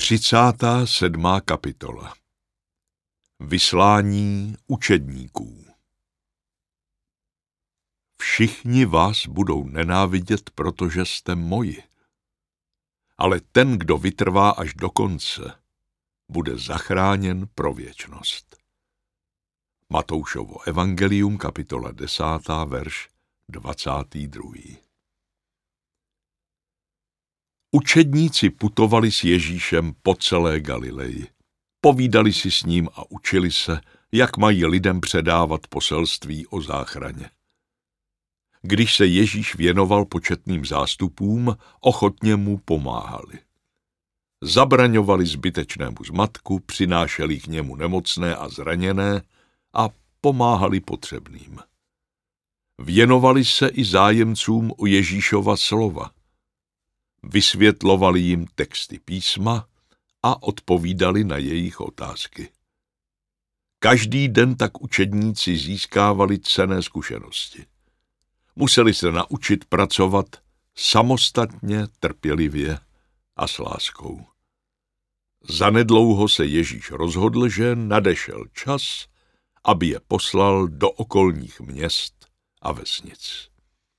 37. kapitola. Vyslání učedníků. Všichni vás budou nenávidět, protože jste moji. Ale ten, kdo vytrvá až do konce, bude zachráněn pro věčnost. Matoušovo evangelium, kapitola 10, verš 22. Učedníci putovali s Ježíšem po celé Galileji. Povídali si s ním a učili se, jak mají lidem předávat poselství o záchraně. Když se Ježíš věnoval početným zástupům, ochotně mu pomáhali. Zabraňovali zbytečnému zmatku, přinášeli k němu nemocné a zraněné a pomáhali potřebným. Věnovali se i zájemcům o Ježíšova slova. Vysvětlovali jim texty písma a odpovídali na jejich otázky. Každý den tak učedníci získávali cenné zkušenosti. Museli se naučit pracovat samostatně, trpělivě a s láskou. Zanedlouho se Ježíš rozhodl, že nadešel čas, aby je poslal do okolních měst a vesnic.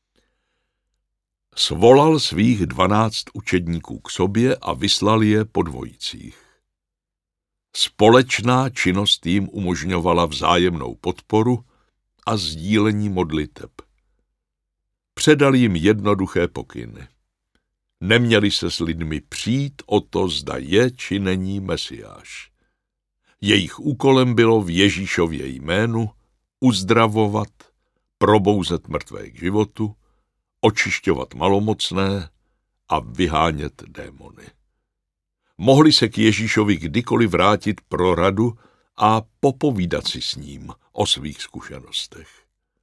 Svolal svých 12 učedníků k sobě a vyslal je po dvojicích. Společná činnost jim umožňovala vzájemnou podporu a sdílení modliteb. Předal jim jednoduché pokyny. Neměli se s lidmi přít o to, zda je či není Mesiáš. Jejich úkolem bylo v Ježíšově jménu uzdravovat, probouzet mrtvé k životu, očišťovat malomocné a vyhánět démony. Mohli se k Ježíšovi kdykoliv vrátit pro radu a popovídat si s ním o svých zkušenostech.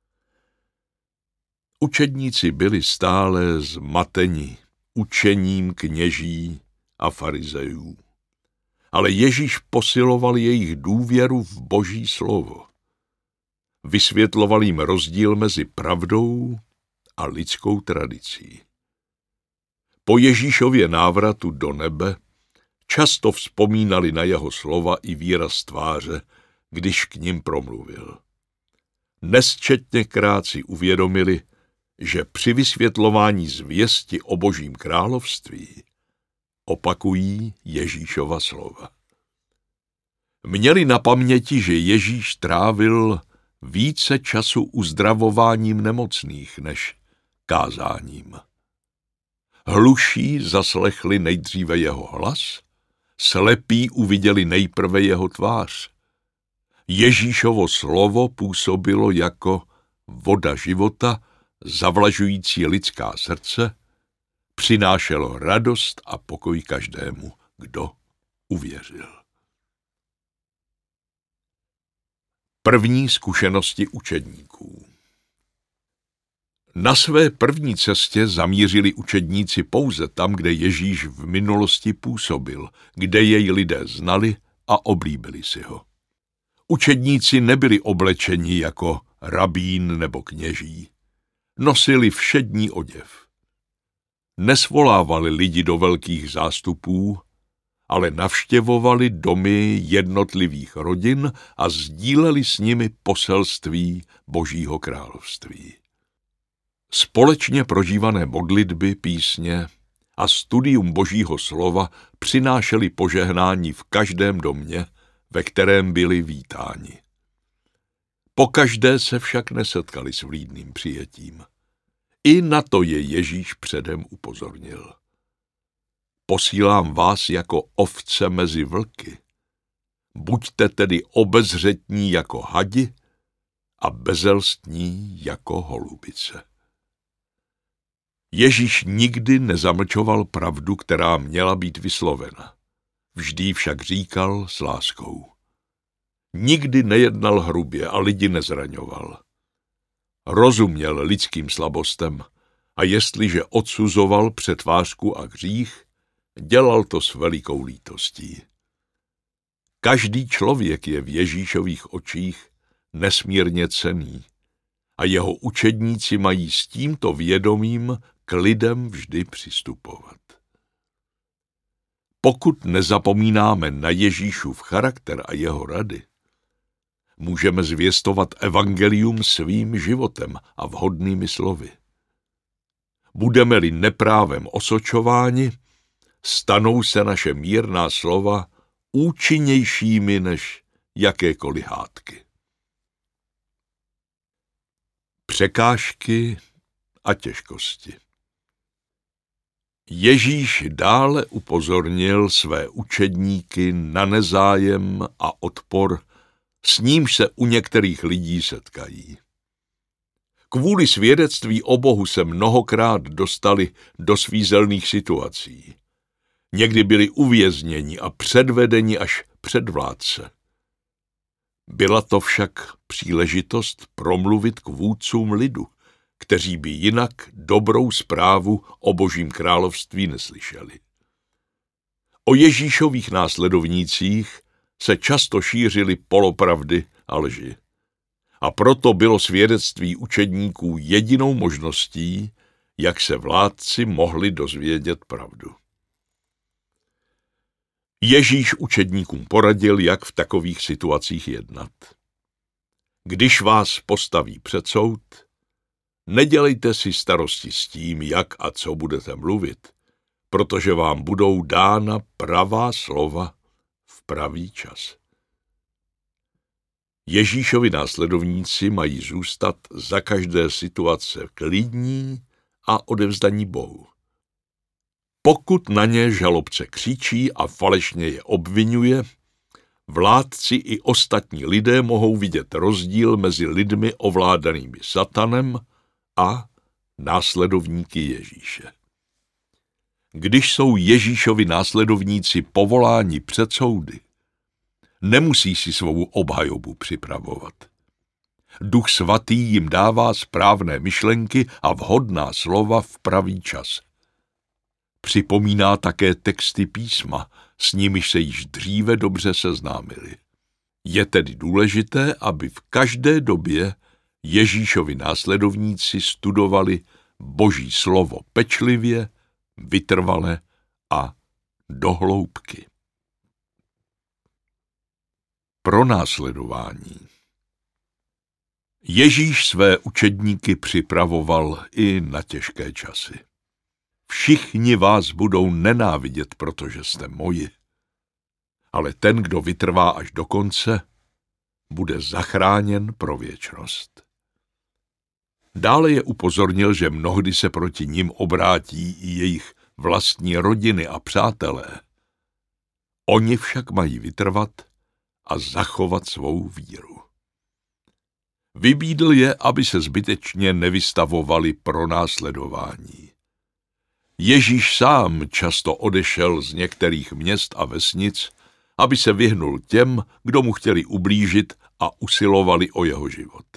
Učedníci byli stále zmateni učením kněží a farizejů. Ale Ježíš posiloval jejich důvěru v Boží slovo. Vysvětloval jim rozdíl mezi pravdou a lidskou tradicí. Po Ježíšově návratu do nebe často vzpomínali na jeho slova i výraz tváře, když k nim promluvil. Nesčetněkrát si uvědomili, že při vysvětlování zvěsti o Božím království opakují Ježíšova slova. Měli na paměti, že Ježíš trávil více času uzdravováním nemocných než kázáním. Hluší zaslechli nejdříve jeho hlas, slepí uviděli nejprve jeho tvář. Ježíšovo slovo působilo jako voda života, zavlažující lidská srdce, přinášelo radost a pokoj každému, kdo uvěřil. První zkušenosti učedníků. Na své první cestě zamířili učedníci pouze tam, kde Ježíš v minulosti působil, kde jej lidé znali a oblíbili si ho. Učedníci nebyli oblečeni jako rabín nebo kněží. Nosili všední oděv. Nesvolávali lidi do velkých zástupů, ale navštěvovali domy jednotlivých rodin a sdíleli s nimi poselství Božího království. Společně prožívané modlitby, písně a studium Božího slova přinášeli požehnání v každém domě, ve kterém byli vítáni. Pokaždé se však nesetkali s vlídným přijetím. I na to je Ježíš předem upozornil. Posílám vás jako ovce mezi vlky. Buďte tedy obezřetní jako hadi a bezelstní jako holubice. Ježíš nikdy nezamlčoval pravdu, která měla být vyslovena. Vždy však říkal s láskou. Nikdy nejednal hrubě a lidi nezraňoval. Rozuměl lidským slabostem a jestliže odsuzoval přetvářku a hřích, dělal to s velikou lítostí. Každý člověk je v Ježíšových očích nesmírně cenný a jeho učedníci mají s tímto vědomím k lidem vždy přistupovat. Pokud nezapomínáme na Ježíšův charakter a jeho rady, můžeme zvěstovat evangelium svým životem a vhodnými slovy. Budeme-li neprávem osočováni, stanou se naše mírná slova účinnějšími než jakékoliv hádky. Překážky a těžkosti. Ježíš dále upozornil své učedníky na nezájem a odpor, s nímž se u některých lidí setkají. Kvůli svědectví o Bohu se mnohokrát dostali do svízelných situací. Někdy byli uvězněni a předvedeni až před vládce. Byla to však příležitost promluvit k vůdcům lidu, kteří by jinak dobrou zprávu o Božím království neslyšeli. O Ježíšových následovnících se často šířily polopravdy a lži. A proto bylo svědectví učedníků jedinou možností, jak se vládci mohli dozvědět pravdu. Ježíš učedníkům poradil, jak v takových situacích jednat. Když vás postaví před soud, nedělejte si starosti s tím, jak a co budete mluvit, protože vám budou dána pravá slova v pravý čas. Ježíšovi následovníci mají zůstat za každé situace klidní a odevzdaní Bohu. Pokud na ně žalobce křičí a falešně je obvinuje, vládci i ostatní lidé mohou vidět rozdíl mezi lidmi ovládanými satanem a následovníky Ježíše. Když jsou Ježíšovi následovníci povoláni před soudy, nemusí si svou obhajobu připravovat. Duch svatý jim dává správné myšlenky a vhodná slova v pravý čas. Připomíná také texty písma, s nimiž se již dříve dobře seznámili. Je tedy důležité, aby v každé době Ježíšovi následovníci studovali Boží slovo pečlivě, vytrvale a do hloubky. Pronásledování. Ježíš své učedníky připravoval i na těžké časy. Všichni vás budou nenávidět, protože jste moji. Ale ten, kdo vytrvá až do konce, bude zachráněn pro věčnost. Dále je upozornil, že mnohdy se proti nim obrátí i jejich vlastní rodiny a přátelé. Oni však mají vytrvat a zachovat svou víru. Vybídl je, aby se zbytečně nevystavovali pronásledování. Ježíš sám často odešel z některých měst a vesnic, aby se vyhnul těm, kdo mu chtěli ublížit a usilovali o jeho život.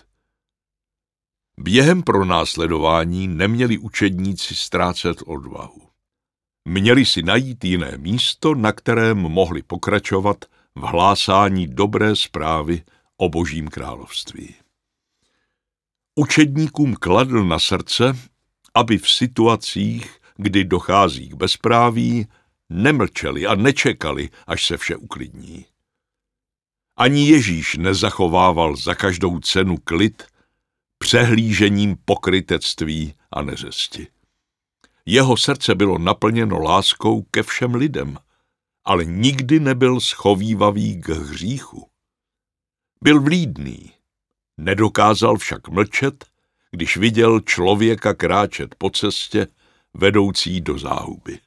Během pronásledování neměli učedníci ztrácet odvahu. Měli si najít jiné místo, na kterém mohli pokračovat v hlásání dobré zprávy o Božím království. Učedníkům kladl na srdce, aby v situacích, kdy dochází k bezpráví, nemlčeli a nečekali, až se vše uklidní. Ani Ježíš nezachovával za každou cenu klid přehlížením pokrytectví a neřesti. Jeho srdce bylo naplněno láskou ke všem lidem, ale nikdy nebyl schovívavý k hříchu. Byl vlídný, nedokázal však mlčet, když viděl člověka kráčet po cestě vedoucí do záhuby.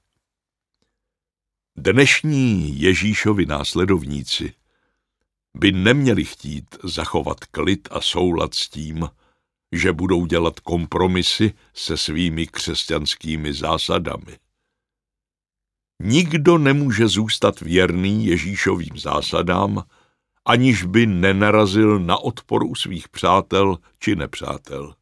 Dnešní Ježíšovi následovníci by neměli chtít zachovat klid a soulad s tím, že budou dělat kompromisy se svými křesťanskými zásadami. Nikdo nemůže zůstat věrný Ježíšovým zásadám, aniž by nenarazil na odpor u svých přátel či nepřátel.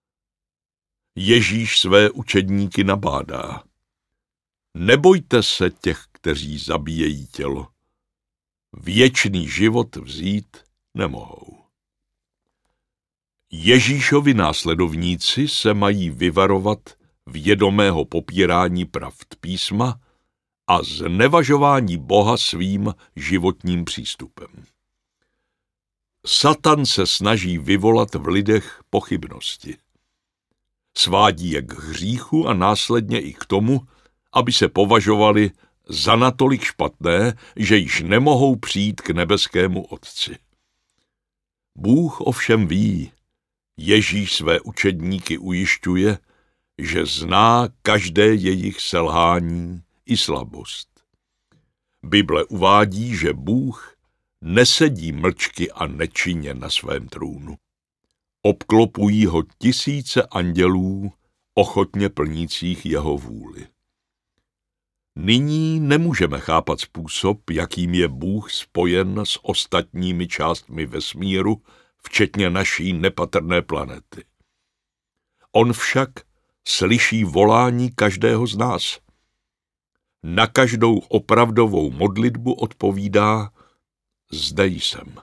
Ježíš své učedníky nabádá. Nebojte se těch, kteří zabíjejí tělo. Věčný život vzít nemohou. Ježíšovi následovníci se mají vyvarovat vědomého popírání pravd písma a znevažování Boha svým životním přístupem. Satan se snaží vyvolat v lidech pochybnosti. Svádí je k hříchu a následně i k tomu, aby se považovali za natolik špatné, že již nemohou přijít k nebeskému Otci. Bůh ovšem ví, Ježíš své učedníky ujišťuje, že zná každé jejich selhání i slabost. Bible uvádí, že Bůh nesedí mlčky a nečinně na svém trůnu. Obklopují ho tisíce andělů, ochotně plnících jeho vůli. Nyní nemůžeme chápat způsob, jakým je Bůh spojen s ostatními částmi vesmíru, včetně naší nepatrné planety. On však slyší volání každého z nás. Na každou opravdovou modlitbu odpovídá: zde jsem.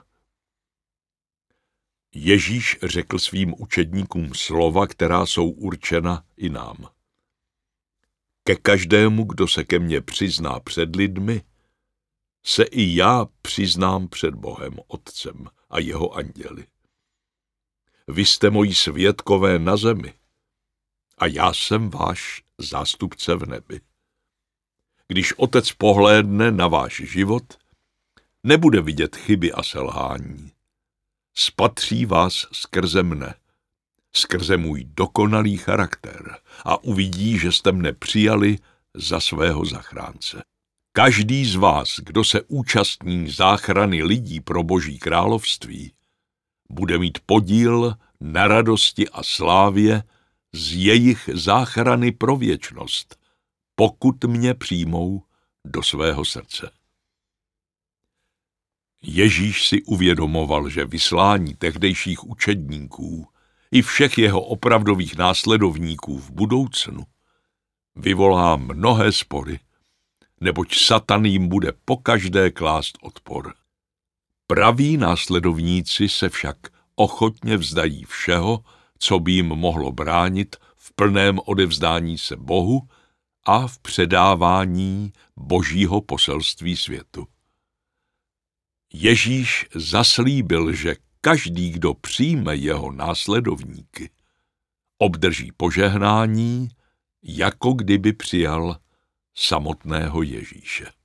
Ježíš řekl svým učedníkům slova, která jsou určena i nám. Ke každému, kdo se ke mně přizná před lidmi, se i já přiznám před Bohem Otcem a jeho anděli. Vy jste moji svědkové na zemi a já jsem váš zástupce v nebi. Když Otec pohlédne na váš život, nebude vidět chyby a selhání. Spatří vás skrze mne, skrze můj dokonalý charakter a uvidí, že jste mne přijali za svého zachránce. Každý z vás, kdo se účastní záchrany lidí pro Boží království, bude mít podíl na radosti a slávě z jejich záchrany pro věčnost, pokud mě přijmou do svého srdce. Ježíš si uvědomoval, že vyslání tehdejších učedníků i všech jeho opravdových následovníků v budoucnu vyvolá mnohé spory, neboť Satan jim bude pokaždé klást odpor. Praví následovníci se však ochotně vzdají všeho, co by jim mohlo bránit v plném odevzdání se Bohu a v předávání Božího poselství světu. Ježíš zaslíbil, že každý, kdo přijme jeho následovníky, obdrží požehnání, jako kdyby přijal samotného Ježíše.